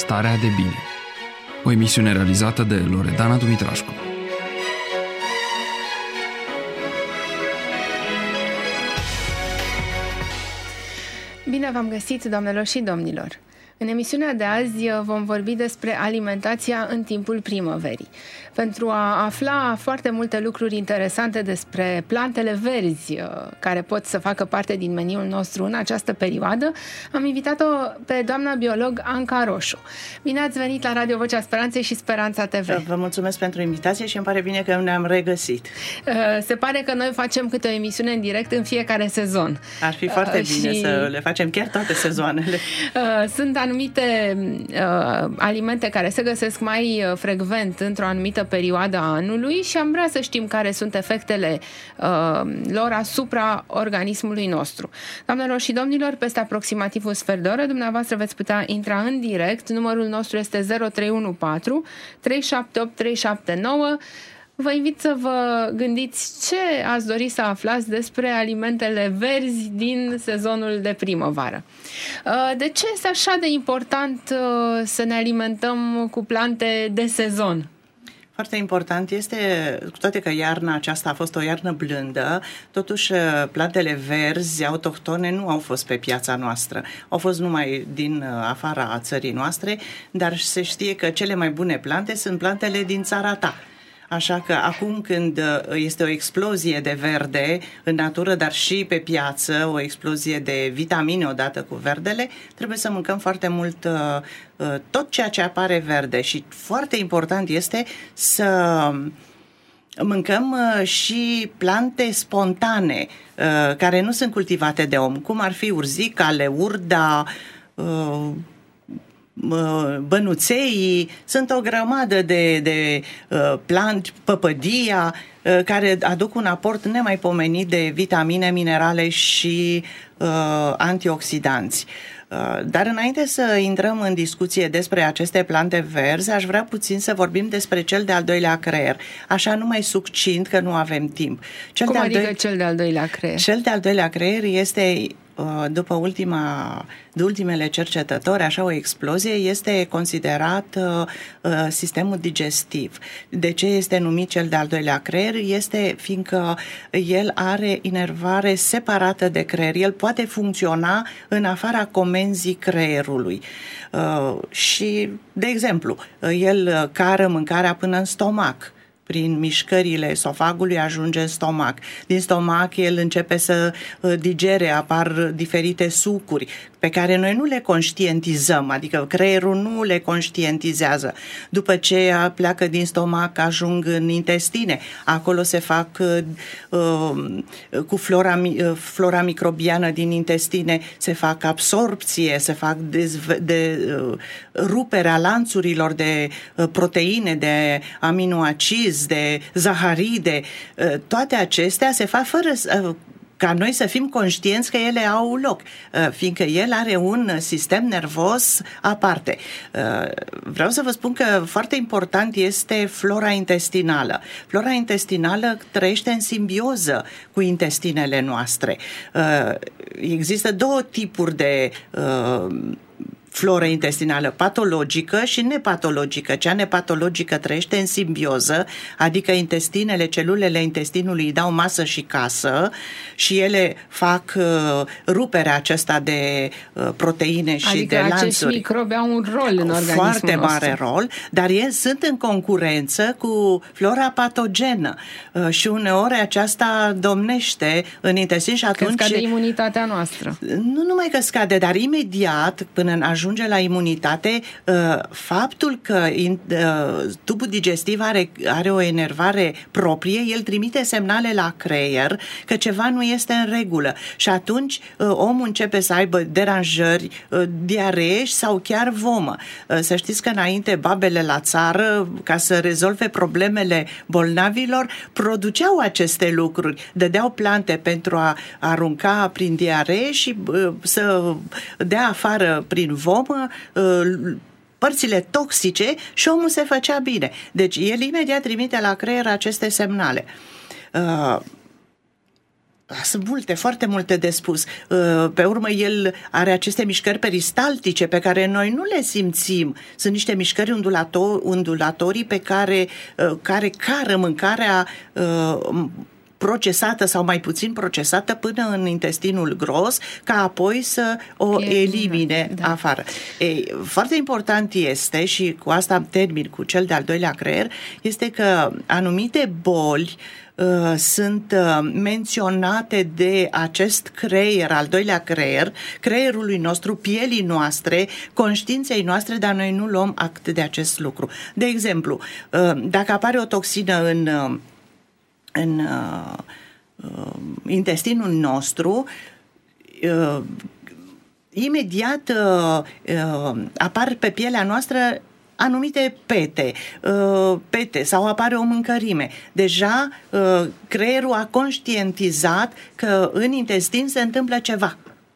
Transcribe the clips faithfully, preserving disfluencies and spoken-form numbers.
Starea de bine. O emisiune realizată de Loredana Dumitrașcu. Bine v-am găsit, doamnelor și domnilor! În emisiunea de azi vom vorbi despre alimentația în timpul primăverii. Pentru a afla foarte multe lucruri interesante despre plantele verzi care pot să facă parte din meniul nostru în această perioadă, am invitat-o pe doamna biolog Anca Roșu. Bine ați venit la Radio Vocea Speranței și Speranța T V. Vă mulțumesc pentru invitație și îmi pare bine că ne-am regăsit. Se pare că noi facem câte o emisiune în direct în fiecare sezon. Ar fi foarte bine și... să le facem chiar toate sezoanele. Sunt anumite uh, alimente care se găsesc mai frecvent într-o anumită perioadă a anului și am vrea să știm care sunt efectele uh, lor asupra organismului nostru. Doamnelor și domnilor, peste aproximativ un sfert de oră, dumneavoastră veți putea intra în direct. Numărul nostru este zero trei unu patru trei șapte opt trei șapte nouă. Vă invit să vă gândiți ce ați dori să aflați despre alimentele verzi din sezonul de primăvară. De ce este așa de important să ne alimentăm cu plante de sezon? Foarte important este, cu toate că iarna aceasta a fost o iarnă blândă, totuși plantele verzi autohtone nu au fost pe piața noastră. Au fost numai din afara țării noastre, dar se știe că cele mai bune plante sunt plantele din țara ta. Așa că acum când este o explozie de verde în natură, dar și pe piață, o explozie de vitamine odată cu verdele, trebuie să mâncăm foarte mult tot ceea ce apare verde și foarte important este să mâncăm și plante spontane care nu sunt cultivate de om, cum ar fi urzica, leurda, bănuței, sunt o grămadă de, de uh, planți, păpădia, uh, care aduc un aport nemaipomenit de vitamine, minerale și uh, antioxidanți. Uh, dar înainte să intrăm în discuție despre aceste plante verzi, aș vrea puțin să vorbim despre cel de-al doilea creier, așa numai succint că nu avem timp. Cel Cum de-al adică doi... cel de-al doilea creier? Cel de-al doilea creier este... după ultima, de ultimele cercetători, așa o explozie, este considerat uh, sistemul digestiv. De ce este numit cel de-al doilea creier? Este fiindcă el are inervare separată de creier. El poate funcționa în afara comenzii creierului. Uh, și, de exemplu, el cară mâncarea până în stomac. Prin mișcările esofagului ajunge în stomac. Din stomac el începe să digere, apar diferite sucuri pe care noi nu le conștientizăm, adică creierul nu le conștientizează. După ce pleacă din stomac, ajung în intestine. Acolo se fac uh, cu flora, flora microbiană din intestine, se fac absorpție, se fac dezv- de uh, ruperea lanțurilor de uh, proteine, de aminoacizi, de zaharide. Uh, toate acestea se fac fără uh, ca noi să fim conștienți că ele au loc, fiindcă el are un sistem nervos aparte. Vreau să vă spun că foarte important este flora intestinală. Flora intestinală trăiește în simbioză cu intestinele noastre. Există două tipuri de floră intestinală, patologică și nepatologică. Cea nepatologică trăiește în simbioză, adică intestinele, celulele intestinului îi dau masă și casă și ele fac uh, ruperea acesta de uh, proteine și adică de lanțuri. Adică acești microbi au un rol în organismul foarte nostru. mare rol, dar ei sunt în concurență cu flora patogenă uh, și uneori aceasta domnește în intestin și atunci... Că scade imunitatea noastră. Nu numai că scade, dar imediat, până în ajunge la imunitate, faptul că tubul digestiv are, are o enervare proprie, el trimite semnale la creier că ceva nu este în regulă și atunci omul începe să aibă deranjări, diaree sau chiar vomă. Să știți că înainte babele la țară, ca să rezolve problemele bolnavilor, produceau aceste lucruri, dădeau plante pentru a arunca prin diaree și să dea afară prin vomă părțile toxice și omul se făcea bine. Deci el imediat trimite la creier aceste semnale. Sunt multe, foarte multe de spus. Pe urmă, el are aceste mișcări peristaltice pe care noi nu le simțim. Sunt niște mișcări undulator, undulatorii pe care, care cară mâncarea procesată sau mai puțin procesată până în intestinul gros, ca apoi să o elimine da. afară. Ei, foarte important este, și cu asta termin cu cel de-al doilea creier, este că anumite boli uh, sunt uh, menționate de acest creier, al doilea creier, creierului nostru, pielii noastre, conștiinței noastre, dar noi nu luăm act de acest lucru. De exemplu, uh, dacă apare o toxină în uh, în uh, uh, intestinul nostru, uh, imediat uh, uh, apar pe pielea noastră anumite pete, uh, pete sau apare o mâncărime. Deja uh, creierul a conștientizat că în intestin se întâmplă ceva.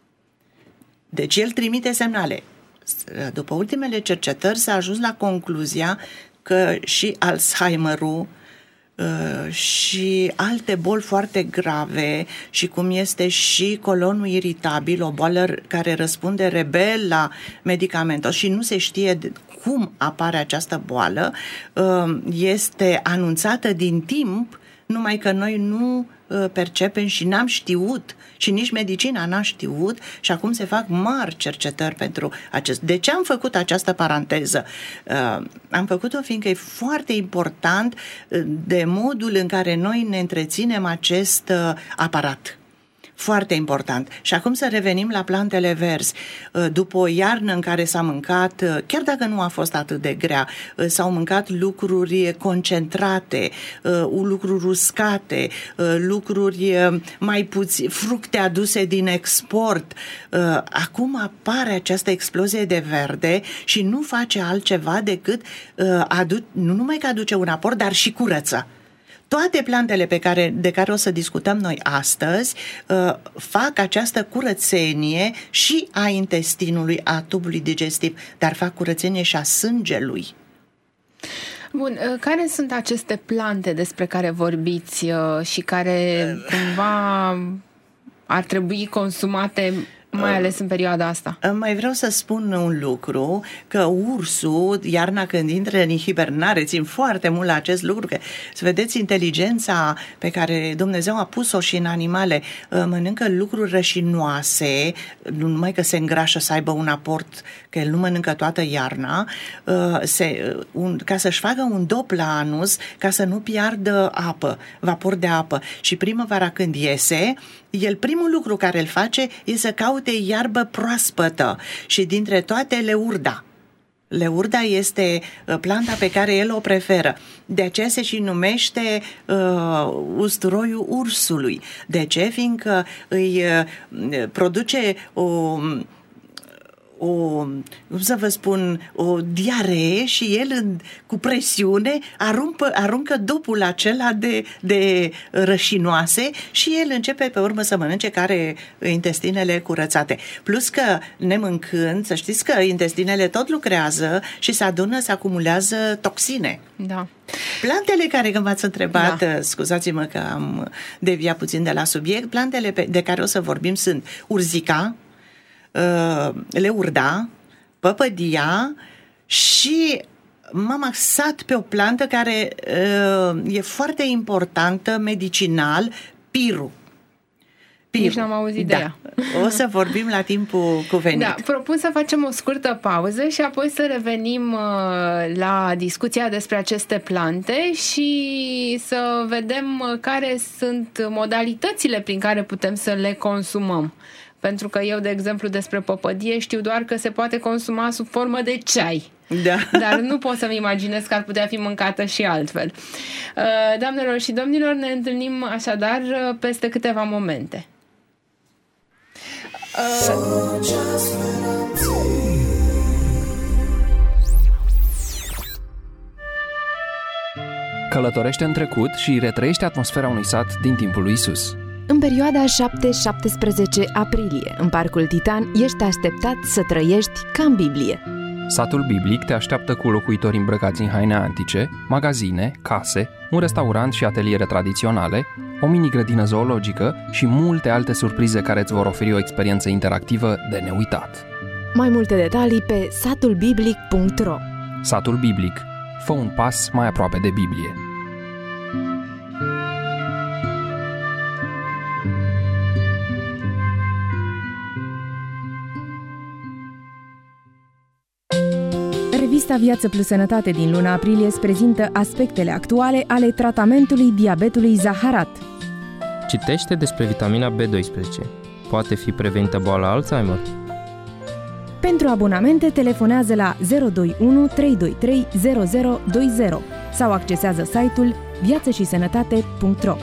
Deci el trimite semnale. După ultimele cercetări s-a ajuns la concluzia că și Alzheimerul Uh, și alte boli foarte grave, și cum este și colonul iritabil, o boală care răspunde rebel la medicamente și nu se știe de cum apare această boală, uh, este anunțată din timp, numai că noi nu percepem și n-am știut, și nici medicina n-a știut, și acum se fac mari cercetări pentru acest. De ce am făcut această paranteză? Uh, am făcut-o fiindcă e foarte important de modul în care noi ne întreținem acest uh, aparat. Foarte important. Și acum să revenim la plantele verzi. După o iarnă în care s-a mâncat, chiar dacă nu a fost atât de grea, s-au mâncat lucruri concentrate, lucruri uscate, lucruri mai puțin, fructe aduse din export. Acum apare această explozie de verde și nu face altceva decât adu- nu numai că aduce un aport, dar și curăță. Toate plantele pe care, de care o să discutăm noi astăzi uh, fac această curățenie și a intestinului, a tubului digestiv, dar fac curățenie și a sângelui. Bun, care sunt aceste plante despre care vorbiți uh, și care cumva ar trebui consumate mai ales în perioada asta? Mai vreau să spun un lucru, că ursul, iarna când intră în hibernare, țin foarte mult la acest lucru, că să vedeți inteligența pe care Dumnezeu a pus-o și în animale, mănâncă lucruri rășinoase, nu numai că se îngrașă să aibă un aport, că el nu mănâncă toată iarna, se, un, ca să-și facă un dop la anus, ca să nu piardă apă, vapor de apă. Și primăvara când iese, el primul lucru care îl face e să caute iarbă proaspătă și dintre toate leurda. Leurda este planta pe care el o preferă. De aceea se și numește uh, usturoiul ursului. De ce? Fiindcă îi uh, produce o... o, cum să vă spun, o diaree și el cu presiune aruncă, aruncă dopul acela de, de rășinoase și el începe pe urmă să mănânce, care intestinele curățate. Plus că nemâncând, să știți că intestinele tot lucrează și se adună, se acumulează toxine. Da. Plantele care, când v-ați întrebat, da. Scuzați-mă că am deviat puțin de la subiect, plantele pe, de care o să vorbim sunt urzica, leurda, păpădia și m-am axat pe o plantă care uh, e foarte importantă medicinal, pirul. Nici n-am auzit da. de ea. O să vorbim la timpul cuvenit. Da, propun să facem o scurtă pauză și apoi să revenim uh, la discuția despre aceste plante și să vedem care sunt modalitățile prin care putem să le consumăm. Pentru că eu, de exemplu, despre păpădie știu doar că se poate consuma sub formă de ceai. Da. Dar nu pot să-mi imaginez că ar putea fi mâncată și altfel. Doamnelor și domnilor, ne întâlnim așadar peste câteva momente. Călătorește în trecut și retrăiește atmosfera unui sat din timpul lui Isus. În perioada șapte șaptesprezece aprilie, în Parcul Titan, ești așteptat să trăiești ca în Biblie. Satul biblic te așteaptă cu locuitori îmbrăcați în haine antice, magazine, case, un restaurant și ateliere tradiționale, o mini-grădină zoologică și multe alte surprize care îți vor oferi o experiență interactivă de neuitat. Mai multe detalii pe satul biblic punct ro. Satul Biblic. Fă un pas mai aproape de Biblie. Revista Viață plus Sănătate din luna aprilie îți prezintă aspectele actuale ale tratamentului diabetului zaharat. Citește despre vitamina B doisprezece. Poate fi prevenită boala Alzheimer? Pentru abonamente, telefonează la zero doi unu trei doi trei zero zero doi zero sau accesează site-ul viață și sănătate punct ro.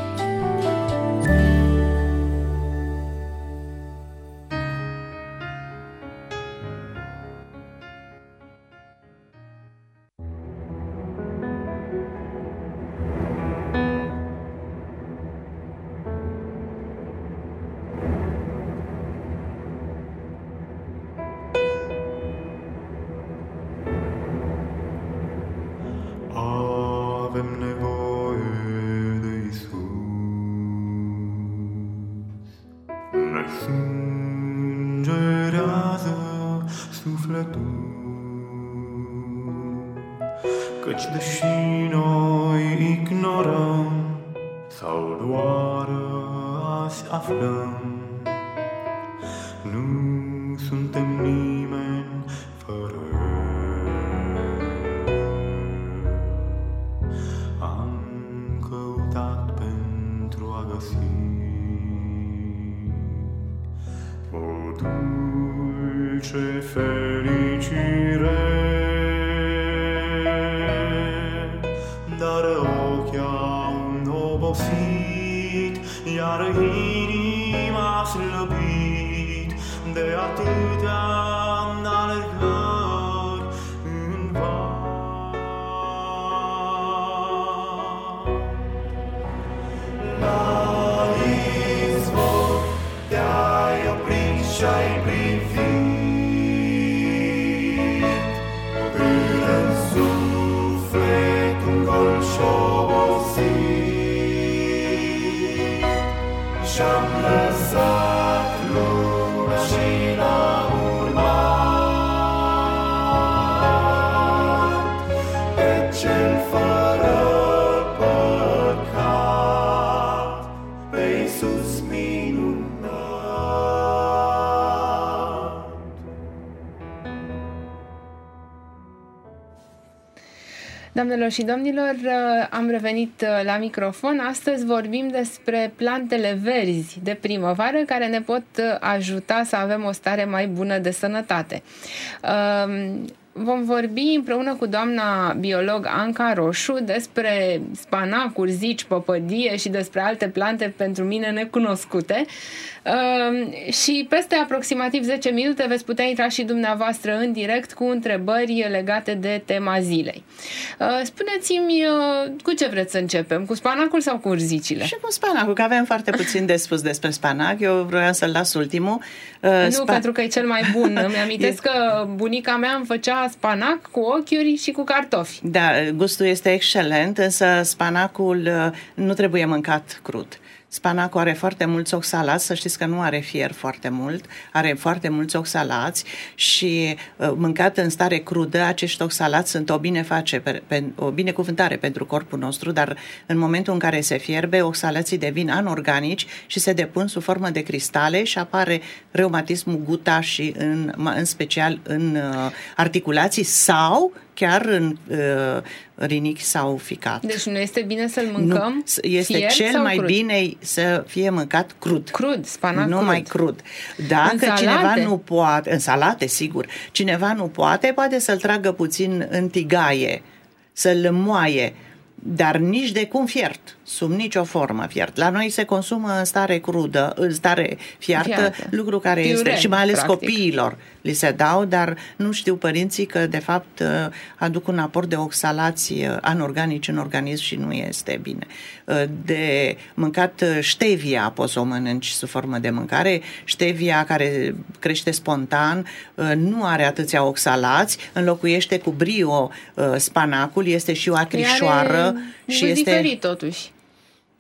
Avem nevoie de Iisus, ne sângerează sufletul, căci deși noi ignorăm sau doar azi aflăm, nu suntem nimeni fără o dulce fericire, dar ochii au obosit, iar inima slăbit de atâtea alergări în var. La izvor te-ai oprit și-ai privit până în sufletul gol și-obosit, și-am lăsat lumea și l-am urmat pe cel fără păcat, pe Iisus minunat. Doamnelor și domnilor, am revenit la microfon. Astăzi vorbim despre plantele verzi de primăvară care ne pot ajuta să avem o stare mai bună de sănătate. Vom vorbi împreună cu doamna biolog Anca Roșu despre spanacuri, zici, păpădie și despre alte plante pentru mine necunoscute. Și peste aproximativ zece minute veți putea intra și dumneavoastră în direct cu întrebări legate de tema zilei. Spuneți-mi cu ce vreți să începem? Cu spanacul sau cu urzicile? Și cu spanacul, că avem foarte puțin de spus despre spanac. Eu vreau să-l las ultimul. Nu, Spa... pentru că e cel mai bun. Îmi amintesc că bunica mea îmi făcea spanac cu ochiuri și cu cartofi. Da, gustul este excelent, însă spanacul nu trebuie mâncat crud. Spanacul are foarte mulți oxalați, să știți că nu are fier foarte mult, are foarte mulți oxalați și uh, mâncat în stare crudă, acești oxalați sunt o bineface, pe, pe, o binecuvântare pentru corpul nostru, dar în momentul în care se fierbe, oxalații devin anorganici și se depun sub formă de cristale și apare reumatismul guta și în, în special în uh, articulații sau chiar în uh, rinichi sau ficat. Deci nu este bine să-l mâncăm nu, este fiert cel sau mai crud? Bine să fie mâncat crud. Crud, spanac nu crud. mai crud. Dacă în cineva salate? nu poate, în salate, sigur, cineva nu poate, poate să-l tragă puțin în tigaie, să-l moaie, dar nici de cum fiert, sub nicio formă fiert. La noi se consumă în stare crudă, în stare fiartă, fiartă. lucru care Piure, este, și mai ales practic. Copiilor li se dau, dar nu știu părinții că de fapt aduc un aport de oxalați anorganici în organism și nu este bine. De mâncat stevia poți să o mănânci sub formă de mâncare, stevia care crește spontan, nu are atâția oxalați, înlocuiește cu brio spanacul, este și o acrișoară. Și este diferit totuși.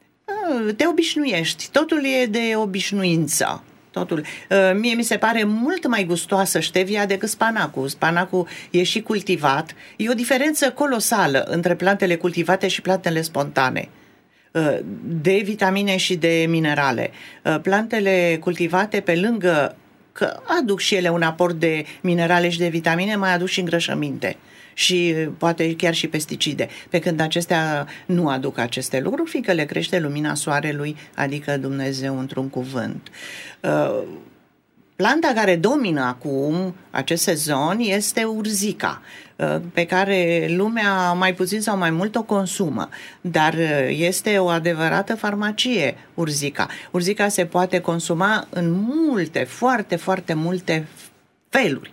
te obișnuiești, totul e de obișnuință. Totul. Mie mi se pare mult mai gustoasă ștevia decât spanacul. Spanacul e și cultivat. E o diferență colosală între plantele cultivate și plantele spontane, de vitamine și de minerale. Plantele cultivate, pe lângă că aduc și ele un aport de minerale și de vitamine, mai aduc și îngrășăminte și poate chiar și pesticide, pe când acestea nu aduc aceste lucruri, fiindcă le crește lumina soarelui, adică Dumnezeu într-un cuvânt. Planta care domină acum acest sezon este urzica, pe care lumea mai puțin sau mai mult o consumă, dar este o adevărată farmacie urzica. Urzica se poate consuma în multe, foarte, foarte multe feluri.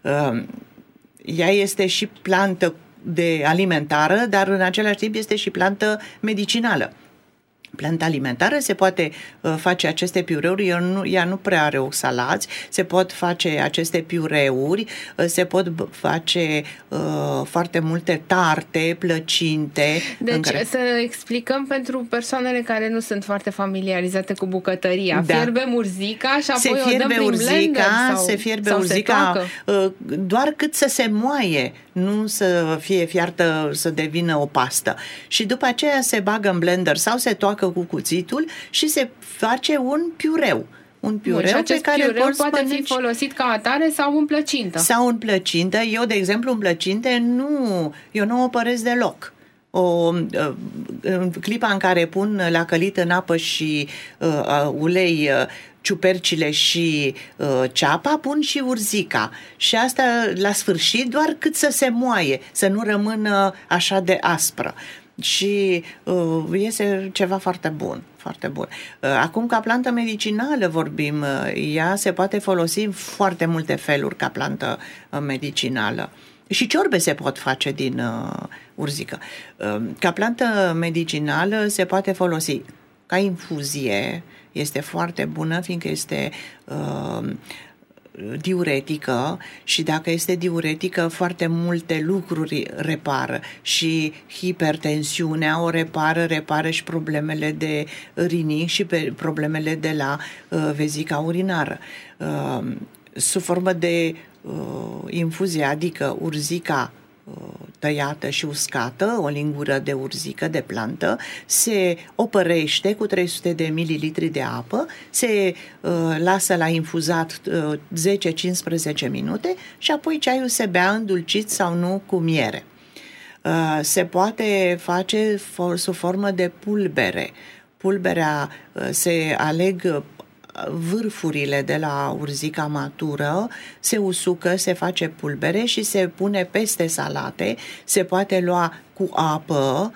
Ea este și plantă de alimentară, dar în același timp este și plantă medicinală. Planta alimentară se poate uh, face aceste piureuri, ea nu, ea nu prea are oxalați, se pot face aceste piureuri, uh, se pot face uh, foarte multe tarte, plăcinte. Deci care... să explicăm pentru persoanele care nu sunt foarte familiarizate cu bucătăria. Da. Fierbem urzica și apoi se o dăm prin urzica, blender sau, se fierbe sau urzica se uh, doar cât să se moaie, nu să fie fiartă, să devină o pastă. Și după aceea se bagă în blender sau se toacă cu cuțitul și se face un piureu. Un piureu Bun, pe care piureu poți poate mănânci... fi folosit ca atare sau în plăcintă. Sau în plăcintă. Eu, de exemplu, în plăcinte nu, eu nu o părăsc deloc. O, în clipa în care pun la călit în apă și uh, ulei uh, ciupercile și uh, ceapa, pun și urzica. Și asta la sfârșit doar cât să se moaie, să nu rămână așa de aspră. Și uh, este ceva foarte bun, foarte bun. Uh, acum, ca plantă medicinală vorbim, uh, ea se poate folosi în foarte multe feluri ca plantă uh, medicinală. Și ciorbe se pot face din uh, urzică. Uh, ca plantă medicinală se poate folosi ca infuzie, este foarte bună, fiindcă este uh, diuretică și dacă este diuretică, foarte multe lucruri repară și hipertensiunea o repară, repară și problemele de rinic și pe problemele de la uh, vezica urinară. Uh, sub formă de uh, infuzie, adică urzica tăiată și uscată, o lingură de urzică de plantă, se opărește cu trei sute de mililitri de apă, se uh, lasă la infuzat uh, zece cincisprezece minute și apoi ceaiul se bea îndulcit sau nu cu miere. Uh, se poate face for, sub formă de pulbere. Pulberea uh, se aleg vârfurile de la urzica matură, se usucă, se face pulbere și se pune peste salate, se poate lua cu apă,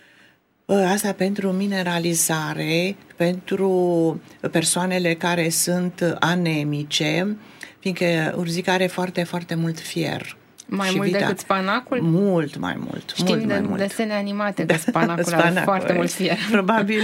asta pentru mineralizare, pentru persoanele care sunt anemice, fiindcă urzica are foarte, foarte mult fier. Mai mult vita... decât spanacul? Mult mai mult. Știm mult de mai mult. desene animate că spanacul, spanacul are foarte mult fier. Probabil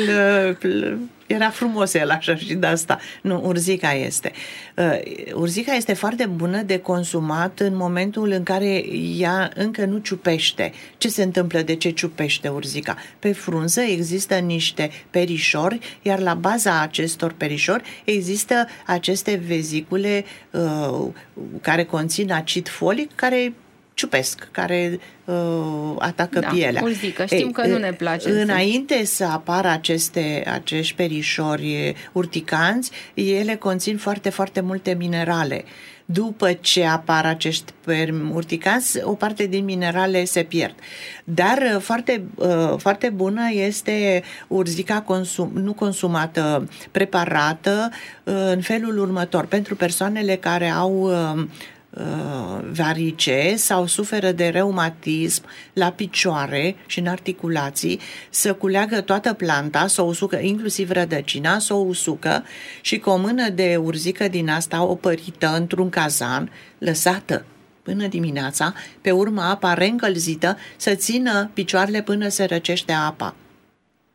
era frumos el așa și de asta. Nu, urzica este. Urzica este foarte bună de consumat în momentul în care ea încă nu ciupește. Ce se întâmplă? De ce ciupește urzica? Pe frunză există niște perișori, iar la baza acestor perișori există aceste vezicule uh, care conțin acid folic, care ciupesc, care uh, atacă da, pielea. Urzică, știm că e, nu ne place. Înainte să apară aceste, acești perișori urticanți, ele conțin foarte, foarte multe minerale. După ce apar acești urticanți, o parte din minerale se pierd. Dar foarte, foarte bună este urzica consum, nu consumată, preparată în felul următor. Pentru persoanele care au varice sau suferă de reumatism la picioare și în articulații, să culeagă toată planta, să o usucă, inclusiv rădăcina, să o usucă și cu o mână de urzică din asta opărită într-un cazan, lăsată până dimineața, pe urmă apa reîncălzită, să țină picioarele până se răcește apa.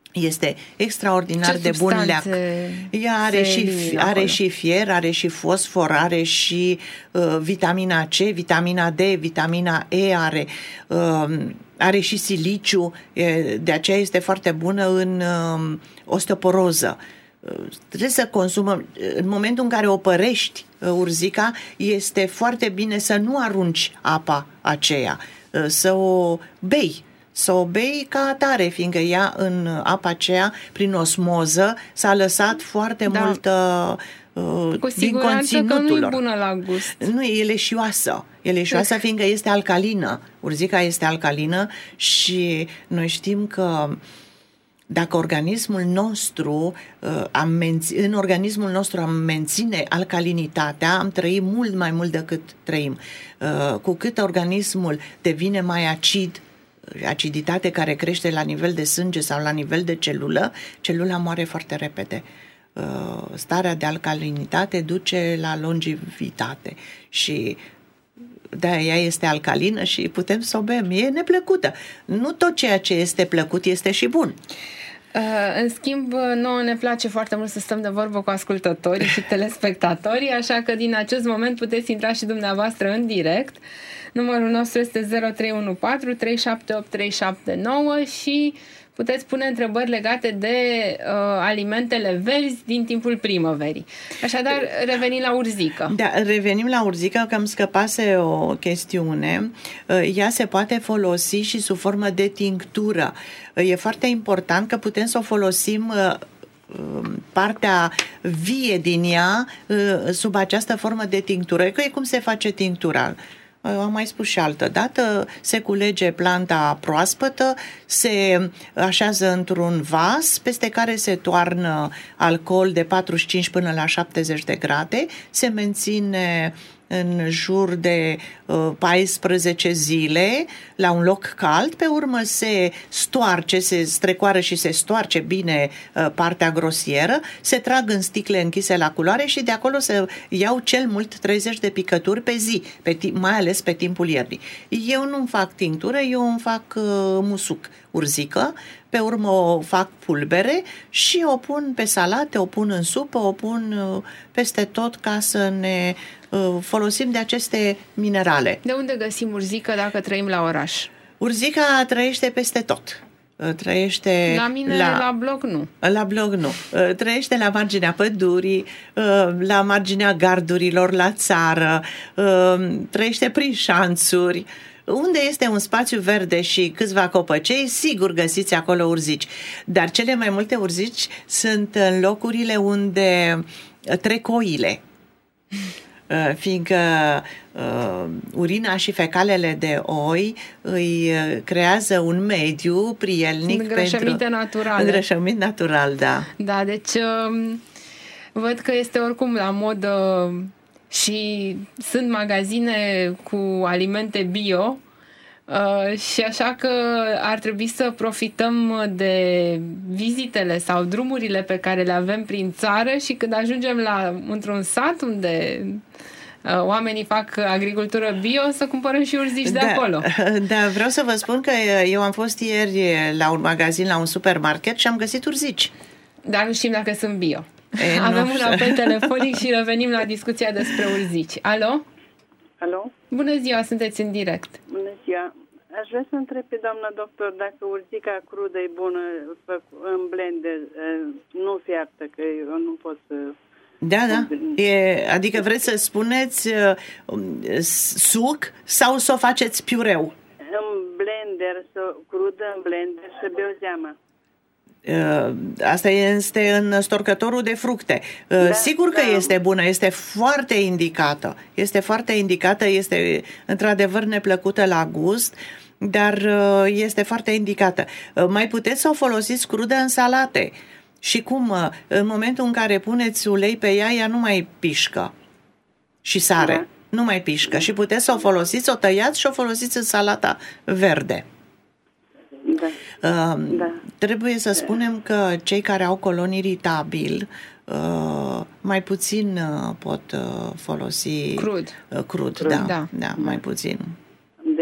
Este extraordinar Ce de bun leac. Ea are și, are și fier, are și fosfor, are și uh, vitamina C, vitamina D, vitamina E, are, uh, are și siliciu, de aceea este foarte bună în uh, osteoporoză. Uh, trebuie să consumăm. În momentul în care opărești uh, urzica, este foarte bine să nu arunci apa aceea, uh, să o bei. Să o bei ca atare, fiindcă ea în apa aceea, prin osmoză, s-a lăsat foarte da. multă uh, Cu din conținutul că nu e lor. bună la gust. Nu, e leșioasă. E leșioasă fiindcă este alcalină. Urzica este alcalină și noi știm că dacă organismul nostru uh, am menț- în organismul nostru am menține alcalinitatea, am trăi mult mai mult decât trăim. Uh, cu cât organismul devine mai acid, aciditate care crește la nivel de sânge sau la nivel de celulă, celula moare foarte repede. Starea de alcalinitate duce la longevitate și da, ea este alcalină și putem să o bem. E neplăcută. Nu tot ceea ce este plăcut este și bun. În schimb, nouă ne place foarte mult să stăm de vorbă cu ascultătorii și telespectatorii, așa că din acest moment puteți intra și dumneavoastră în direct. Numărul nostru este zero trei unu patru trei șapte opt trei șapte nouă și puteți pune întrebări legate de uh, alimentele verzi din timpul primăverii. Așadar, revenim la urzică. Da, revenim la urzică, că îmi scăpase o chestiune. Ea se poate folosi și sub formă de tinctură. E foarte important că putem să o folosim partea vie din ea sub această formă de tinctură. Că e cum se face tinctura. Am mai spus și altă dată, se culege planta proaspătă, se așează într-un vas peste care se toarnă alcool de patruzeci și cinci până la șaptezeci de grade, se menține în jur de uh, paisprezece zile la un loc cald, pe urmă se stoarce, se strecoară și se stoarce bine uh, partea grosieră, se trag în sticle închise la culoare și de acolo se iau cel mult treizeci de picături pe zi, pe timp, mai ales pe timpul iernii. Eu nu fac tinctură, eu îmi fac uh, musuc, urzică, pe urmă o fac pulbere și o pun pe salate, o pun în supă, o pun uh, peste tot ca să ne uh, folosim de aceste minerale. De unde găsim urzică dacă trăim la oraș? Urzica trăiește peste tot. Trăiește la mine la, la bloc nu. La bloc nu. Trăiește la marginea pădurii, la marginea gardurilor, la țară, trăiește prin șanțuri. Unde este un spațiu verde și câțiva copăcei, sigur găsiți acolo urzici. Dar cele mai multe urzici sunt în locurile unde trec oile. Fiindcă uh, urina și fecalele de oi îi creează un mediu prielnic îngrășăminte pentru... naturale. Îngrășămint natural, da. Da, deci uh, văd că este oricum la modă și sunt magazine cu alimente bio uh, și așa că ar trebui să profităm de vizitele sau drumurile pe care le avem prin țară și când ajungem la într-un sat unde uh, oamenii fac agricultură bio, să cumpărăm și urzici da, de acolo. Da, vreau să vă spun că eu am fost ieri la un magazin, la un supermarket și am găsit urzici. Dar nu știm dacă sunt bio. E, Avem nu. un apel telefonic și revenim la discuția despre urzici. Alo? Alo? Bună ziua, sunteți în direct. Bună ziua. Aș vrea să întreb pe doamna doctor dacă urzica crudă e bună în blender, nu fiartă, că eu nu pot să... Da, da. E, adică vreți să spuneți uh, suc sau să o faceți piureu? În blender, să, crudă în blender, să beau zeama. Asta este în storcătorul de fructe. Da, sigur că da. Este bună, este foarte indicată. Este foarte indicată, este într-adevăr neplăcută la gust, dar este foarte indicată. Mai puteți să o folosiți crudă în salate. Și cum? În momentul în care puneți ulei pe ea, ea nu mai pișcă. Și sare. Da. Nu mai pișcă. Da. Și puteți să o folosiți, o tăiați și o folosiți în salata verde. Da. Uh, da. Trebuie să spunem că cei care au colon iritabil uh, mai puțin uh, pot uh, folosi crud. Uh, crud, crud da, da. da, mai puțin. Deci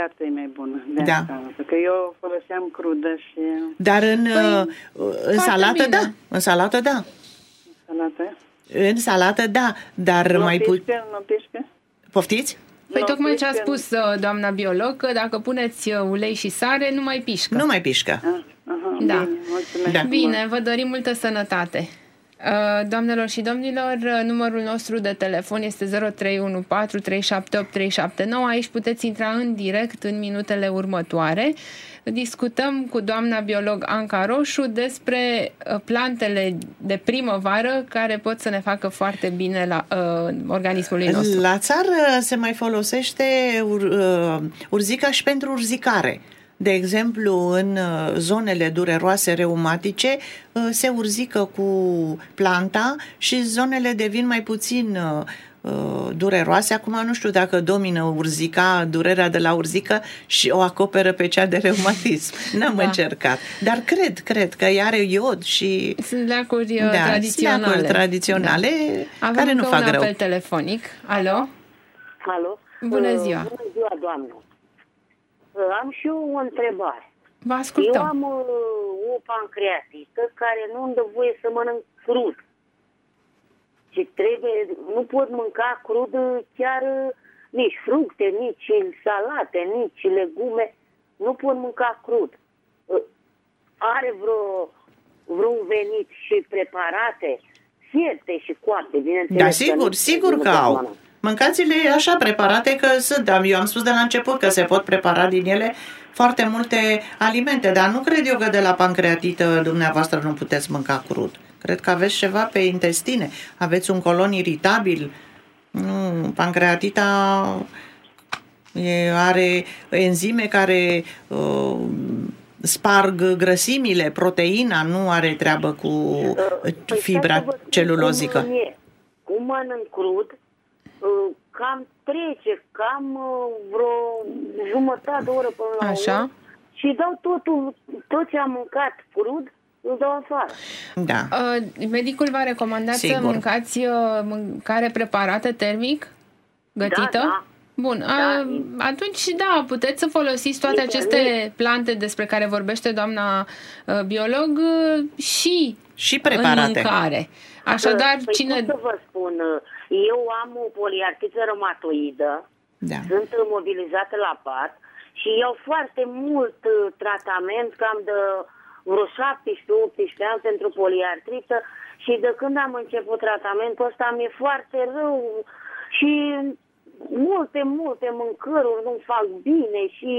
poliartă e mai bună. De Da. asta, pentru că eu o foloseam crudă și... Dar în, Păi, în salată, bine. da. În salată, da. Salată? În salată, da. Dar Nu mai puțin... pișcă? Nu pișcă? Poftiți? Păi Nu tocmai ce a pișcă? spus uh, doamna biolog, că dacă puneți uh, ulei și sare, nu mai pișcă. Nu mai pișcă. Ah, aha, Da. Bine, mulțumesc. Da. Bine, vă dorim multă sănătate. Uh, Doamnelor și domnilor, uh, numărul nostru de telefon este zero trei unu patru trei șapte opt trei șapte nouă. Aici puteți intra în direct în minutele următoare. Discutăm cu doamna biolog Anca Roșu despre uh, plantele de primăvară care pot să ne facă foarte bine la uh, organismului nostru. La țară se mai folosește ur, uh, urzica și pentru urzicare. De exemplu, în uh, zonele dureroase reumatice uh, se urzică cu planta și zonele devin mai puțin uh, uh, dureroase. Acum nu știu dacă domină urzica, durerea de la urzică și o acoperă pe cea de reumatism. N-am Da. încercat. Dar cred, cred că are iod și... Sunt leacuri uh, Da, tradiționale. leacuri tradiționale Da. Avem care nu încă fac un rău. apel telefonic. Alo? Alo? Bună ziua. Uh, Bună ziua, doamnă. Uh, Am și eu o întrebare. Vă Eu ascultăm. am uh, o pancreatită care nu-mi dă voie să mănânc crud. Și trebuie, nu pot mânca crud uh, chiar uh, nici fructe, nici salate, nici legume. Nu pot mânca crud. Uh, Are vreo, vreun venit și preparate, fierte și coapte, bineînțeles. Da, că sigur, nu- sigur nu că pot au. mănânc. Mâncați-le așa preparate că sunt. Eu am spus de la început că se pot prepara din ele foarte multe alimente, dar nu cred eu că de la pancreatită dumneavoastră nu puteți mânca crud. Cred că aveți ceva pe intestine. Aveți un colon iritabil. Nu, pancreatita e, are enzime care uh, sparg grăsimile, proteina, nu are treabă cu Păi fibra stai să vă spun celulozică. Cum, e. Cum mănânc crud, uh, cam trece, cam uh, vreo jumătate de oră până la Așa. oră și dau totul, tot ce am mâncat crud, îl dau afară. Da. Uh, medicul v-a recomandat Sigur. să mâncați uh, mâncare preparată termic? Gătită? Da, da. Bun, Da. uh, atunci da, puteți să folosiți toate Bine, aceste plante despre care vorbește doamna uh, biolog uh, și Și în preparate. mâncare. Așadar, Păi cine... cum să vă spun, eu am o poliartrită reumatoidă, Da. sunt mobilizată la pat și iau foarte mult uh, tratament, cam de vreo șaptesprezece optsprezece ani pentru poliartrită și de când am început tratamentul ăsta mi-e foarte rău și multe, multe mâncăruri nu fac bine și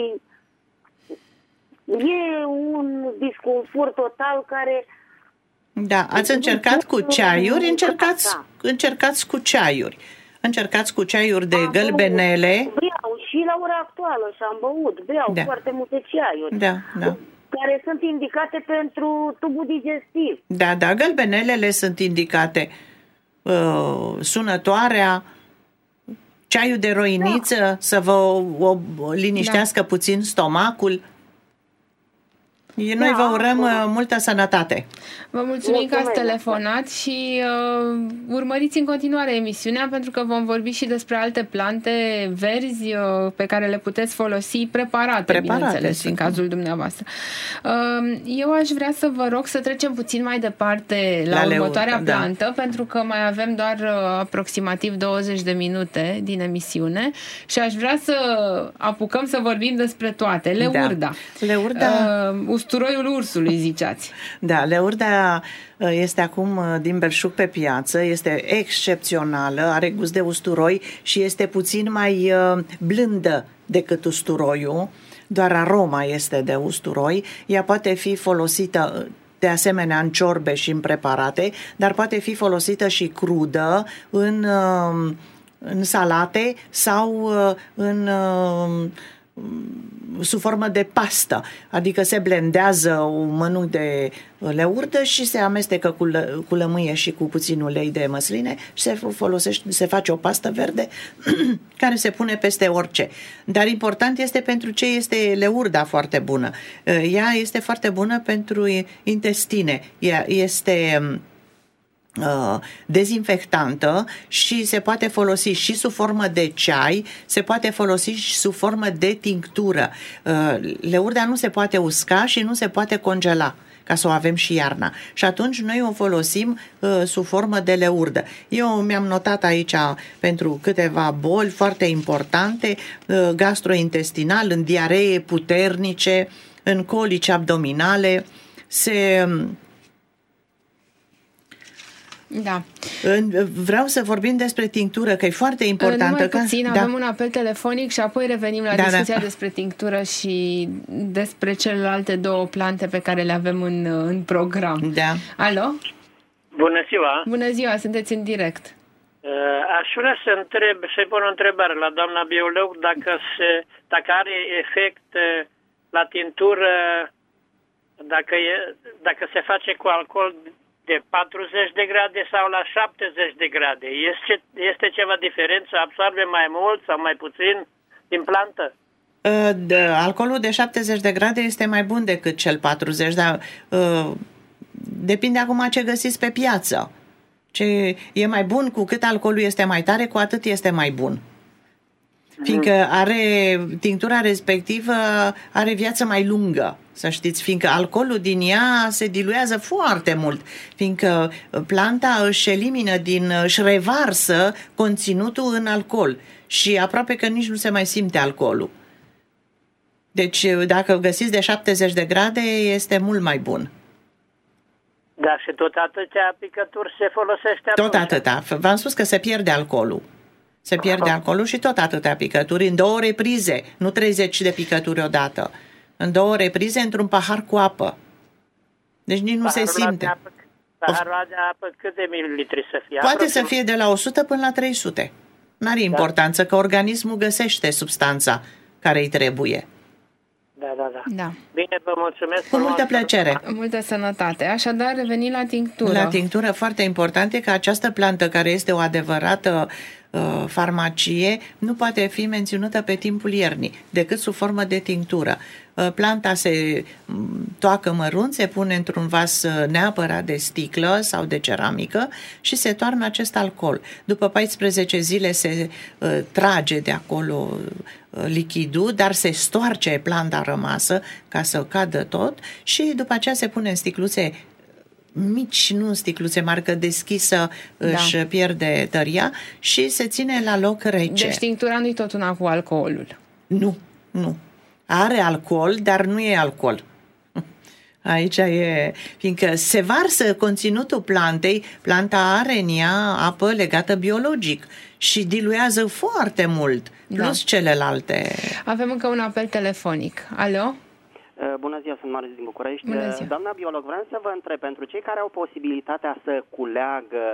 e un disconfort total care... Da, ați încercat cu ceaiuri, încercați, Da. încercați cu ceaiuri. Încercați cu ceaiuri de Am gălbenele. băut, Beau și la ora actuală și am băut, beau Da. foarte multe ceaiuri. Da, da. Care sunt indicate pentru tubul digestiv. Da, da, gălbenelele sunt indicate. Uh, sunătoarea, ceaiul de roiniță, da. Să vă o, o, o liniștească da. puțin stomacul. Noi Da, vă urăm da. uh, multă sănătate. Vă mulțumim că ați Mulțumesc. telefonat și uh, urmăriți în continuare emisiunea pentru că vom vorbi și despre alte plante verzi uh, pe care le puteți folosi preparate, Preparate, bineînțeles, sigur. în cazul dumneavoastră. Uh, eu aș vrea să vă rog să trecem puțin mai departe la, La următoarea leurtă, da. plantă pentru că mai avem doar uh, aproximativ douăzeci de minute din emisiune și aș vrea să apucăm să vorbim despre toate. Leurda. Da. Leurda. Uh, usturoiul ursului, ziceați. Da, leurda este acum din belșug pe piață, este excepțională, are gust de usturoi și este puțin mai blândă decât usturoiul, doar aroma este de usturoi. Ea poate fi folosită de asemenea în ciorbe și în preparate, dar poate fi folosită și crudă în, în salate sau în sub formă de pastă, adică se blendează un mănunchi de leurdă și se amestecă cu, lă, cu lămâie și cu puțin ulei de măsline și se folosește, se face o pastă verde care se pune peste orice. Dar important este pentru ce este leurda foarte bună. Ea este foarte bună pentru intestine. Ea este dezinfectantă și se poate folosi și sub formă de ceai, se poate folosi și sub formă de tinctură. Leurda nu se poate usca și nu se poate congela, ca să o avem și iarna. Și atunci noi o folosim uh, sub formă de leurdă. Eu mi-am notat aici pentru câteva boli foarte importante, uh, gastrointestinal, în diaree puternice, în colici abdominale, se... Da. Vreau să vorbim despre tinctură, că e foarte importantă. Numai puțin, da. avem un apel telefonic și apoi revenim la da, discuția da. despre tinctură și despre celelalte două plante pe care le avem în, în program. Da. Alo? Bună ziua! Bună ziua, sunteți în direct. Aș vrea să întreb, să-i pun o întrebare la doamna biolog dacă, se, dacă are efect la tintură, dacă, e, dacă se face cu alcool de patruzeci de grade sau la șaptezeci de grade. Este, este ceva diferență? Absorbe mai mult sau mai puțin din plantă? De, alcoolul de șaptezeci de grade este mai bun decât cel patruzeci, dar uh, depinde acum ce găsiți pe piață. Ce e mai bun, cu cât alcoolul este mai tare, cu atât este mai bun. Fiindcă are, tinctura respectivă are viață mai lungă, să știți, fiindcă alcoolul din ea se diluează foarte mult, fiindcă planta își elimină din, își revarsă conținutul în alcool și aproape că nici nu se mai simte alcoolul. Deci dacă găsiți de șaptezeci de grade, este mult mai bun. Da, și tot atâtea picături se folosește atunci? Tot atâta. V-am spus că se pierde alcoolul. Se pierde alcoolul și tot atâtea picături, în două reprize, nu treizeci de picături odată. În două reprize, într-un pahar cu apă. Deci nici nu paharul se simte. Apă, paharul de apă cât de mililitri să fie? Poate Aproxim... să fie de la o sută până la trei sute. N-are importanță, că organismul găsește substanța care îi trebuie. Da, da, da, da. Bine, vă mulțumesc. Cu multă plăcere. Multă sănătate. Așadar, revenim la tinctură. La tinctură, foarte important e că această plantă, care este o adevărată uh, farmacie, nu poate fi menținută pe timpul iernii, decât sub formă de tinctură. Uh, planta se toacă mărunt, se pune într-un vas neapărat de sticlă sau de ceramică și se toarnă acest alcool. După paisprezece zile se uh, trage de acolo uh, lichidul, dar se stoarce planta rămasă ca să cadă tot și după aceea se pune în sticluțe mici, nu în sticluțe mari, că deschisă da. își pierde tăria și se ține la loc rece. Deci tinctura nu-i tot una cu alcoolul. Nu, nu. Are alcool, dar nu e alcool. Aici e, fiindcă se varsă conținutul plantei, planta are în ea apă legată biologic și diluează foarte mult, plus da. celelalte. Avem încă un apel telefonic. Alo? Bună ziua, sunt Marius din București. Doamna biolog, vreau să vă întreb, pentru cei care au posibilitatea să culeagă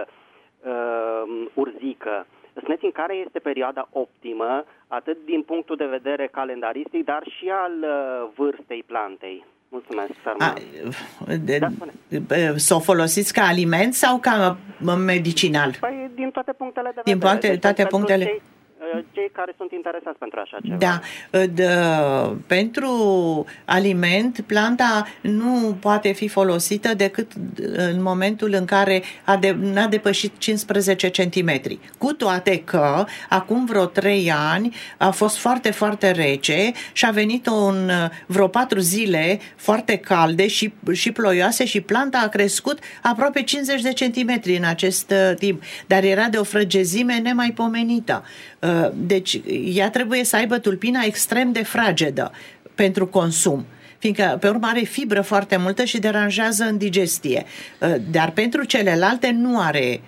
uh, urzică, spuneți în care este perioada optimă, atât din punctul de vedere calendaristic, dar și al uh, vârstei plantei? Mulțumesc, A, de, da, să o folosiți ca aliment sau ca medicinal? Păi, din toate punctele de din vedere. Din toate, toate punctele... Cei, cei care sunt interesați pentru așa ceva. Da. De, pentru aliment, planta nu poate fi folosită decât în momentul în care a de, n-a depășit cincisprezece centimetri. Cu toate că, acum vreo trei ani, a fost foarte, foarte rece și a venit un, vreo patru zile foarte calde și, și ploioase și planta a crescut aproape cincizeci de centimetri în acest timp. Dar era de o frăgezime nemaipomenită. Deci ea trebuie să aibă tulpina extrem de fragedă pentru consum, fiindcă pe urmă are fibră foarte multă și deranjează în digestie. Dar pentru celelalte nu are.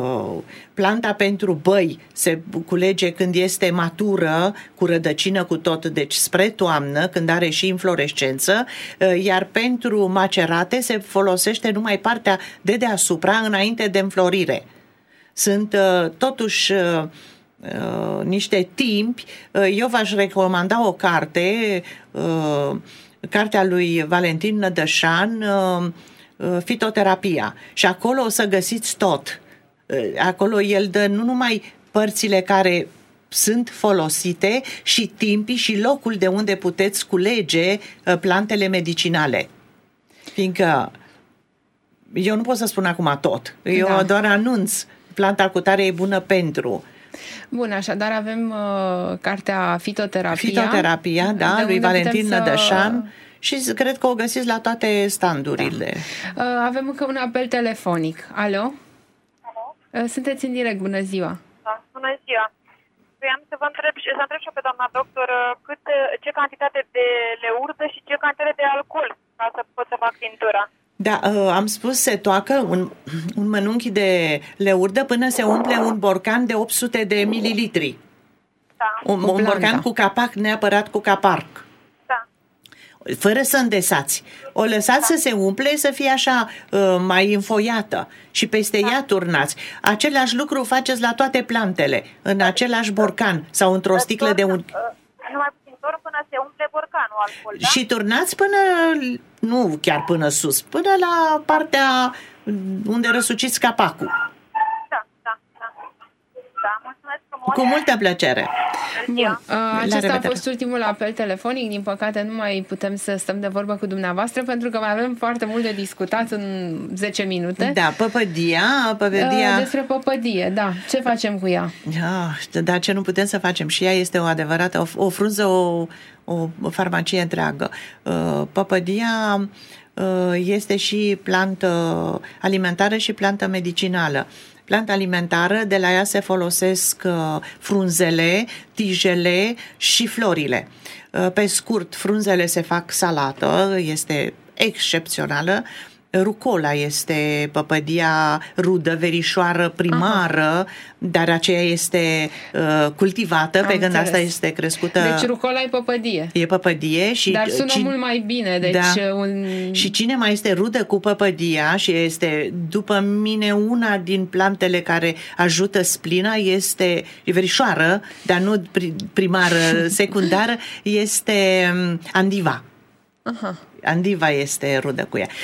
Planta pentru băi se culege când este matură, cu rădăcină cu tot, deci spre toamnă, când are și inflorescență, iar pentru macerate se folosește numai partea de deasupra înainte de înflorire. Sunt totuși Uh, niște timpi. uh, eu v-aș recomanda o carte, uh, cartea lui Valentin Nădășan, uh, uh, Fitoterapia, și acolo o să găsiți tot. Uh, acolo el dă nu numai părțile care sunt folosite, și timpii și locul de unde puteți culege uh, plantele medicinale, fiindcă Eu nu pot să spun acum tot. Eu Da. doar anunț. Planta cutare e bună pentru... Bun, așadar avem uh, cartea Fitoterapia. Fitoterapia, da, de lui unde Valentin putem să- Nădășan și cred că o găsiți la toate standurile. Uh, avem încă un apel telefonic. Alo? Alo? Uh, sunteți în direct, bună ziua. Da, bună ziua. Vreau să vă întreb, și- să întreb și eu pe doamna doctor cât, ce cantitate de leurdă și ce cantitate de alcool ca să pot să fac tintura. Da, uh, am spus se toacă un, un mănunchi de leurdă până se umple un borcan de opt sute de mililitri. Da. Un, Cu un borcan planta. cu capac, neapărat cu caparc. Da. Fără să îndesați. O lăsați să se umple, să fie așa uh, mai înfoiată și peste ea turnați. Același lucru faceți la toate plantele, în același borcan sau într-o sticlă de un... Numai puțin doar până se umple borcanul alcool, da? Și turnați până, nu chiar până sus, până la partea unde răsuciți capacul. Da, da, da. Da, mulțumesc frumos. Cu multă plăcere. Bun, uh, acesta a revedere. fost ultimul apel telefonic. Din păcate nu mai putem să stăm de vorbă cu dumneavoastră pentru că mai avem foarte mult de discutat în zece minute. Da, păpădia, păpădia... Uh, despre păpădie, da. Ce facem cu ea? Ah, dar ce nu putem să facem? Și ea este o adevărată, o, o frunză, o, o, o farmacie întreagă. Uh, Păpădia uh, este și plantă alimentară și plantă medicinală. Planta alimentară, de la ea se folosesc uh, frunzele, tijele și florile. Uh, pe scurt, frunzele se fac salată, este excepțională. Rucola este păpădia rudă, verișoară, primară, Aha. dar aceea este uh, cultivată, Am pe când înțeles. asta este crescută... Deci rucola e păpădie. E păpădie și... Dar sună ci- mult mai bine, deci Da. un... Și cine mai este rudă cu păpădia și este, după mine, una din plantele care ajută splina, este e verișoară, dar nu pri- primară, secundară, este um, andiva. Aha. Andiva este rudă cu ea.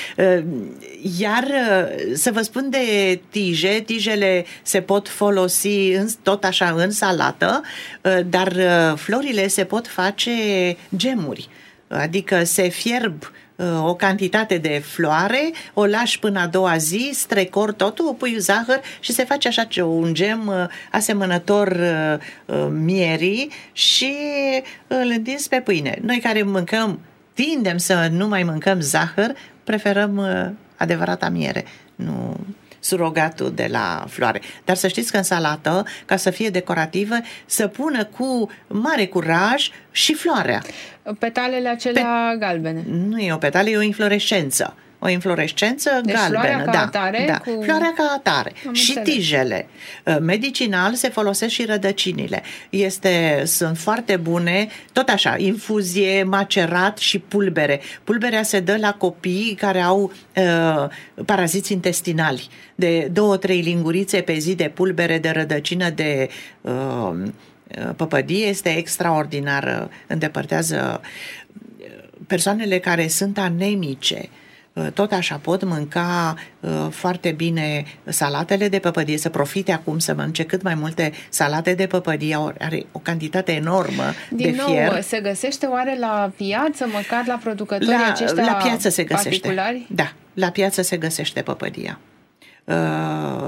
Iar să vă spun de tije, tijele se pot folosi în, tot așa în salată, dar florile se pot face gemuri. Adică se fierb o cantitate de floare, o lași până a doua zi, strecori totul, o pui zahăr și se face așa un gem asemănător mierii și îl întinzi pe pâine. Noi care mâncăm tindem să nu mai mâncăm zahăr, preferăm uh, adevărata miere, nu surogatul de la floare. Dar să știți că în salată, ca să fie decorativă, să pună cu mare curaj și floarea. Petalele acelea Pe... galbene. Nu e o petală, e o inflorescență. O inflorescență deci galbenă. floarea ca da, atare? Da, Cu... floarea ca atare. Am și înțeles. tijele. Medicinal se folosesc și rădăcinile. Este, sunt foarte bune, tot așa, infuzie, macerat și pulbere. Pulberea se dă la copii care au uh, paraziți intestinali. De două, trei lingurițe pe zi de pulbere, de rădăcină, de uh, păpădie, este extraordinar. Îndepărtează persoanele care sunt anemice. Tot așa pot mânca uh, foarte bine salatele de păpădie, să profite acum să mănânce cât mai multe salate de păpădie, are o cantitate enormă Din de nou, fier. se găsește oare la piață, măcar la producătorii La, aceștia la piață se găsește. particulari? Da, la piață se găsește păpădia. Uh,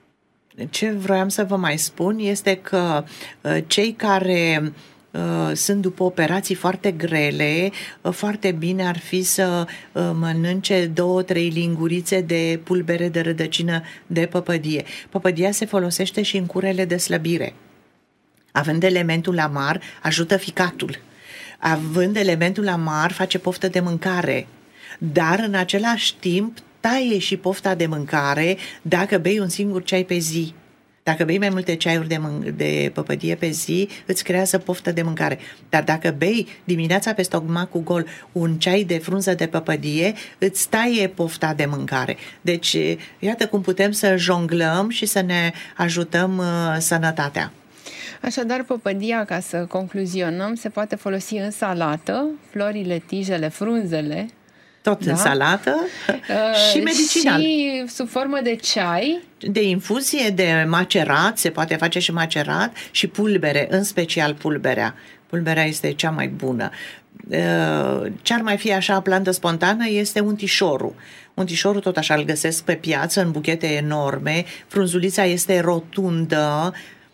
ce vroiam să vă mai spun este că uh, cei care Uh, sunt după operații foarte grele, uh, foarte bine ar fi să uh, mănânce două, trei lingurițe de pulbere de rădăcină de păpădie. Păpădia se folosește și în curele de slăbire. Având elementul amar, ajută ficatul. Având elementul amar, face poftă de mâncare. Dar în același timp taie și pofta de mâncare dacă bei un singur ceai pe zi. Dacă bei mai multe ceaiuri de, mân- de păpădie pe zi, îți creează poftă de mâncare. Dar dacă bei dimineața pe stocmacul gol un ceai de frunză de păpădie, îți taie pofta de mâncare. Deci, iată cum putem să jonglăm și să ne ajutăm uh, sănătatea. Așadar, păpădia, ca să concluzionăm, se poate folosi în salată, florile, tijele, frunzele, tot da. în salată uh, și medicinal. Și sub formă de ceai? De infuzie, de macerat, se poate face și macerat și pulbere, în special pulberea. Pulberea este cea mai bună. Ce ar mai fi așa plantă spontană este untișorul. Untișorul tot așa îl găsesc pe piață în buchete enorme, frunzulița este rotundă,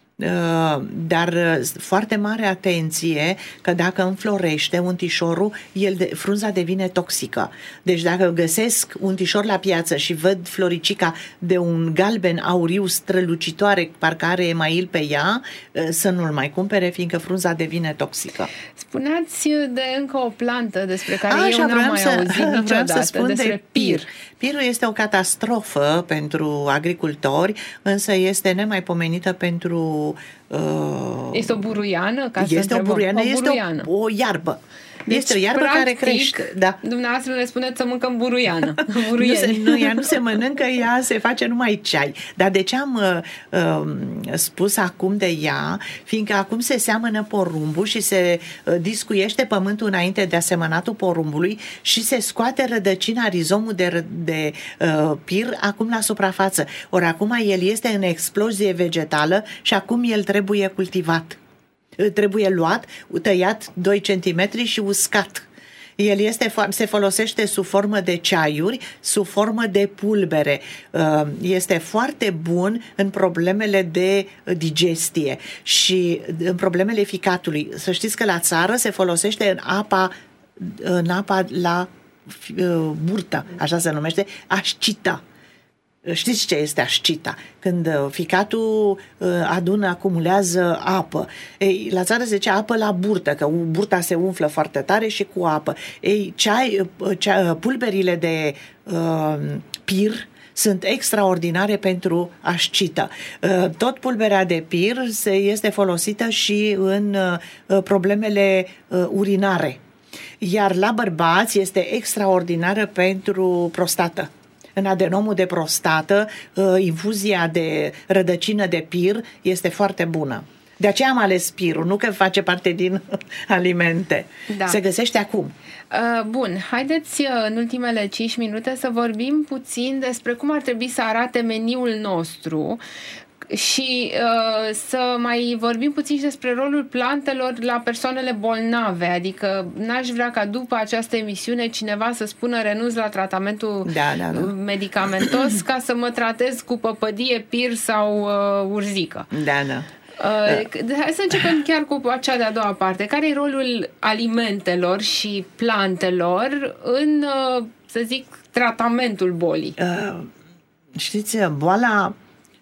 dar foarte mare atenție că dacă înflorește untișorul, el de, frunza devine toxică. Deci dacă găsesc untișor la piață și văd floricica de un galben auriu strălucitoare, parcă are email pe ea, să nu-l mai cumpere, fiindcă frunza devine toxică. Spuneați de încă o plantă despre care A, eu n-am mai să, auzit niciodată, să spun despre de pir. pir. Pirul este o catastrofă pentru agricultori, însă este nemaipomenită pentru Uh, este o buruiană? Ca este să o buruiană, o este buruiană. O, o iarbă. Deci, este o iarbă practic, care crește. Da. Dumneavoastră ne spuneți să mâncăm buruiană. nu, se, nu, ea nu se mănâncă, ea se face numai ceai. Dar de ce am uh, uh, spus acum de ea? Fiindcă acum se seamănă porumbul și se uh, discuiește pământul înainte de asemănatul porumbului și se scoate rădăcina, rizomul de, de uh, pir acum la suprafață. Ori acum el este în explozie vegetală și acum el trebuie cultivat. Trebuie luat, tăiat doi centimetri și uscat. El este, se folosește sub formă de ceaiuri, sub formă de pulbere. Este foarte bun în problemele de digestie și în problemele ficatului. Să știți că la țară se folosește în apa, în apa la burtă, așa se numește, ascita. Știți ce este ascita? Când ficatul adună, acumulează apă. Ei, la țară se zice apă la burtă, că burta se umflă foarte tare și cu apă. Ei, ceai, cea, pulberile de uh, pir sunt extraordinare pentru ascită. Tot pulberea de pir este folosită și în problemele urinare. Iar la bărbați este extraordinară pentru prostată. În adenomul de prostată, infuzia de rădăcină de pir este foarte bună. De aceea am ales pirul, nu că face parte din alimente. Da. Se găsește acum. Bun, haideți în ultimele cinci minute să vorbim puțin despre cum ar trebui să arate meniul nostru și uh, să mai vorbim puțin și despre rolul plantelor la persoanele bolnave, adică n-aș vrea ca după această emisiune cineva să spună renunț la tratamentul da, da, da. medicamentos ca să mă tratez cu păpădie, pir sau uh, urzică. Da, da. Uh, hai să începem chiar cu acea de-a doua parte. Care e rolul alimentelor și plantelor în, uh, să zic, tratamentul bolii? Uh, știți, boala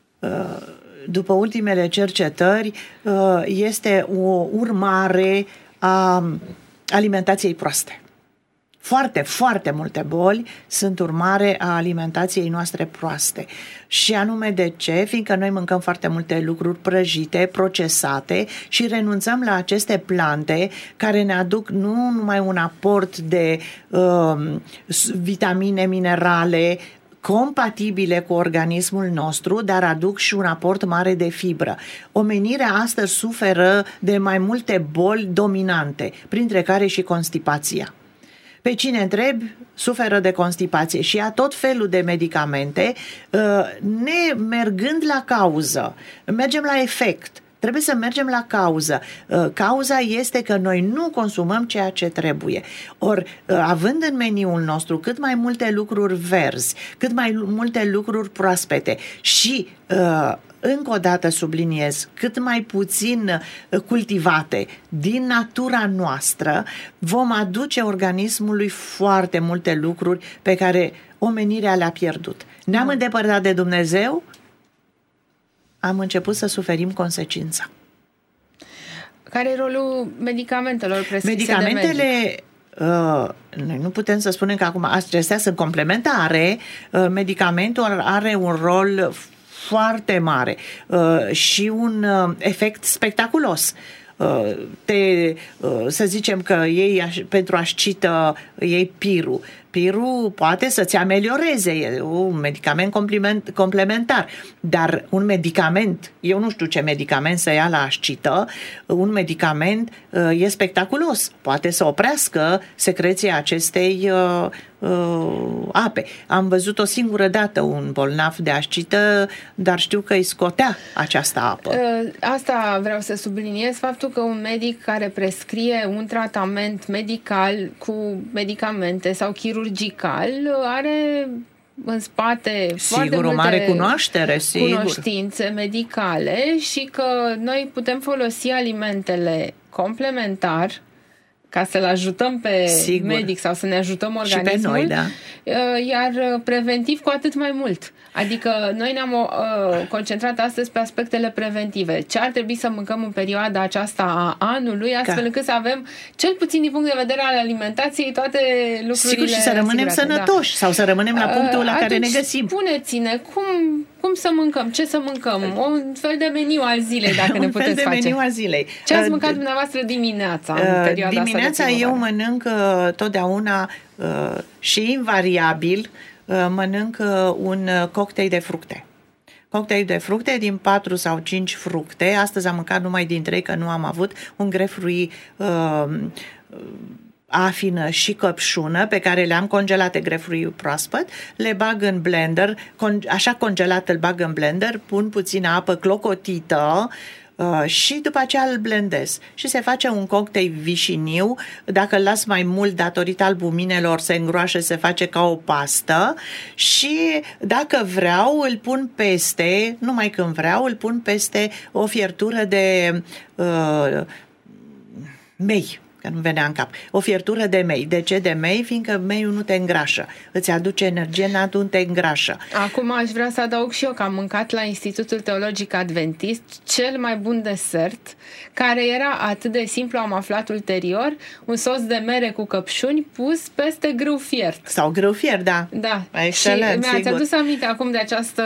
după ultimele cercetări este o urmare a alimentației proaste. Foarte, foarte multe boli sunt urmare a alimentației noastre proaste. Și anume de ce? Fiindcă noi mâncăm foarte multe lucruri prăjite, procesate și renunțăm la aceste plante care ne aduc nu numai un aport de uh, vitamine, minerale, compatibile cu organismul nostru, dar aduc și un aport mare de fibră. Omenirea astăzi suferă de mai multe boli dominante, printre care și constipația. Pe cine întrebi, suferă de constipație și ia tot felul de medicamente, ne mergând la cauză. Mergem la efect. Trebuie să mergem la cauză. Cauza este că noi nu consumăm ceea ce trebuie. Ori, având în meniul nostru cât mai multe lucruri verzi, cât mai multe lucruri proaspete și, încă o dată subliniez, cât mai puțin cultivate din natura noastră, vom aduce organismului foarte multe lucruri pe care omenirea le-a pierdut. Ne-am mm. îndepărtat de Dumnezeu, am început să suferim consecința. Care e rolul medicamentelor prescrise Medicamentele, de medic? Uh, noi nu putem să spunem că acum acestea sunt complementare. Uh, medicamentul are un rol foarte mare uh, și un uh, efect spectaculos. Te, să zicem că ei pentru ascită iei pirul, Pirul poate să-ți amelioreze, e un medicament complementar, dar un medicament, eu nu știu ce medicament să ia la ascită, un medicament e spectaculos, poate să oprească secreția acestei uh, uh, ape. Am văzut o singură dată un bolnav de ascită, dar știu că îi scotea această apă. Asta vreau să subliniez, faptul că un medic care prescrie un tratament medical cu medicamente sau chirurgical are în spate sigur o mare cunoaștere, sigur, cunoștințe medicale și că noi putem folosi alimentele complementar ca să-l ajutăm pe sigur. medic sau să ne ajutăm organismul, și pe noi, da. Iar preventiv cu atât mai mult. Adică noi ne-am uh, concentrat astăzi pe aspectele preventive. Ce ar trebui să mâncăm în perioada aceasta a anului, astfel ca. încât să avem, cel puțin din punct de vedere al alimentației, toate lucrurile sigur, și să rămânem asigurate. sănătoși, da. sau să rămânem la punctul uh, la care ne găsim. Spuneți-ne cum, cum să mâncăm, ce să mâncăm, un fel de meniu al zilei, dacă ne puteți face. Un fel de meniu al zilei. Ce ați mâncat dumneavoastră dimineața, în perioada uh, Dimineața asta eu mănânc uh, totdeauna uh, și invariabil mănânc un cocktail de fructe. Cocktail de fructe din patru sau cinci fructe. Astăzi am mâncat numai din trei, că nu am avut un grapefruit uh, afină și căpșună pe care le-am congelate, grapefruit proaspăt, le bag în blender, con- așa congelat îl bag în blender, pun puțină apă clocotită Uh, și după aceea îl blendez și se face un cocktail vișiniu. Dacă îl las mai mult datorită albuminelor se îngroașă, se face ca o pastă și dacă vreau îl pun peste, numai când vreau, îl pun peste o fiertură de uh, mei, că nu venea în cap. O fiertură de mei. De ce de mei? Fiindcă meiul nu te îngrașă. Îți aduce energie, nu te îngrașă. Acum aș vrea să adaug și eu că am mâncat la Institutul Teologic Adventist cel mai bun desert, care era atât de simplu, am aflat ulterior, un sos de mere cu căpșuni pus peste grâu fiert. Sau grâu fiert, da. Da. Excelent, și mi-ați adus aminte acum de această...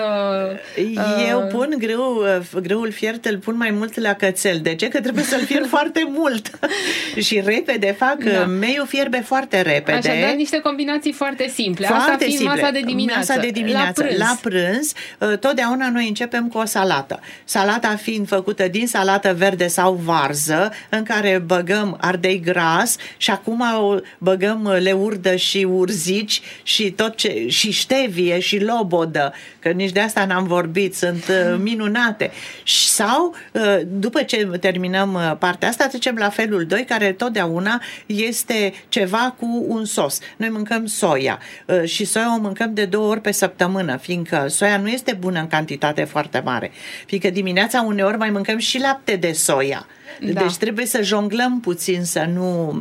Eu uh... pun grâu, grâul fiert, îl pun mai mult la cățel. De ce? Că trebuie să-l fier foarte mult. Și repede fac, da. Meiul fierbe foarte repede. Așa, dar niște combinații foarte simple. Foarte Asta fiind simple. masa de dimineață. Masa de dimineață. La prânz. La prânz, totdeauna noi începem cu o salată. Salata fiind făcută din salată verde sau varză, în care băgăm ardei gras și acum băgăm leurdă și urzici și tot ce, și ștevie și lobodă, că nici de asta n-am vorbit, sunt minunate. Sau, după ce terminăm partea asta, trecem la felul doi, care totdeauna este ceva cu un sos. Noi mâncăm soia și soia o mâncăm de două ori pe săptămână, fiindcă soia nu este bună în cantitate foarte mare. Fiindcă dimineața uneori mai mâncăm și lapte de soia. Da. Deci trebuie să jonglăm puțin, să nu...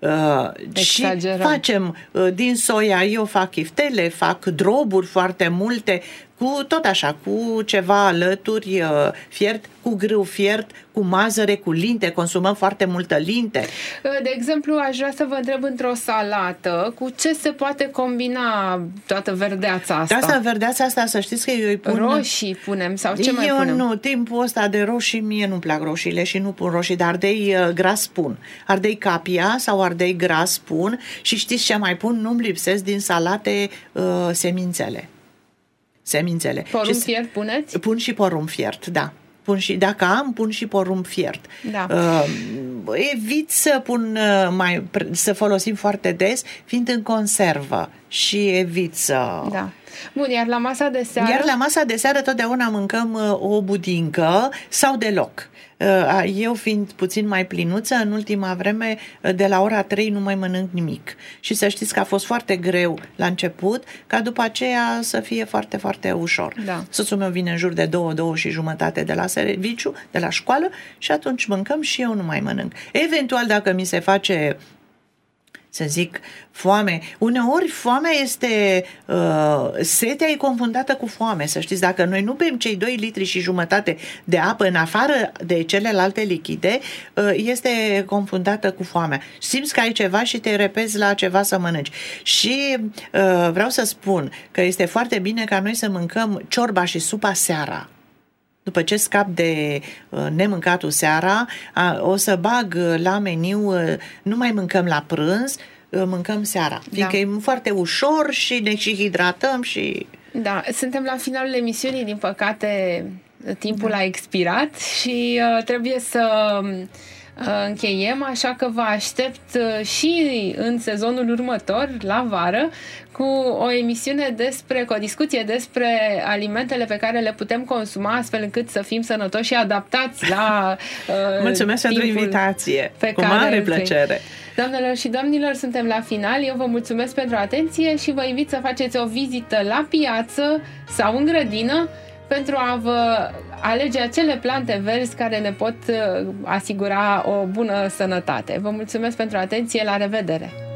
Uh, și facem uh, din soia, eu fac chiftele, fac droburi foarte multe, cu tot așa, cu ceva alături, uh, fiert, cu grâu fiert, cu mazăre, cu linte, consumăm foarte multă linte. De exemplu, aș vrea să vă întreb într-o salată, cu ce se poate combina toată verdeața asta? Asta, verdeața asta, să știți că eu îi pun... Roșii punem sau ce mai eu punem? Eu nu, timpul ăsta de roșii, mie nu-mi plac roșiile și nu pun roșii, dar ardei uh, gras pun. Ardei capia sau ardei gras pun și știți ce mai pun? Nu-mi lipsesc din salate uh, semințele. Semințele. Porumb și fiert puneți? Pun și porumb fiert, da. Pun și, dacă am, pun și porumb fiert. Da. Uh, evit să pun uh, mai, să folosim foarte des, fiind în conservă și evit să... Da. Bun, iar la masa de seară? Iar la masa de seară totdeauna mâncăm uh, o budincă sau deloc. Uh, eu fiind puțin mai plinuță, în ultima vreme, uh, de la ora trei nu mai mănânc nimic. Și să știți că a fost foarte greu la început, ca după aceea să fie foarte, foarte ușor. Da. Soțul meu vine în jur de două, două și jumătate de la serviciu, de la școală și atunci mâncăm și eu nu mai mănânc. Eventual, dacă mi se face, să zic, foame. Uneori foamea este, uh, setea e confundată cu foame, să știți. Dacă noi nu bem cei doi litri și jumătate de apă în afară de celelalte lichide, uh, este confundată cu foamea. Simți că ai ceva și te repezi la ceva să mănânci. Și uh, vreau să spun că este foarte bine ca noi să mâncăm ciorba și supa seara. După ce scap de uh, nemâncatul seara, uh, o să bag uh, la meniu, uh, nu mai mâncăm la prânz, mâncăm seara, fiindcă Da. e foarte ușor și ne și hidratăm și... Da, suntem la finalul emisiunii, din păcate timpul da. a expirat și uh, trebuie să uh, încheiem, așa că vă aștept uh, și în sezonul următor, la vară, cu o emisiune despre, cu o discuție despre alimentele pe care le putem consuma astfel încât să fim sănătoși și adaptați la uh, Mulțumesc pentru invitație, cu mare plăcere. Doamnelor și domnilor, suntem la final. Eu vă mulțumesc pentru atenție și vă invit să faceți o vizită la piață sau în grădină pentru a vă alege acele plante verzi care ne pot asigura o bună sănătate. Vă mulțumesc pentru atenție, la revedere!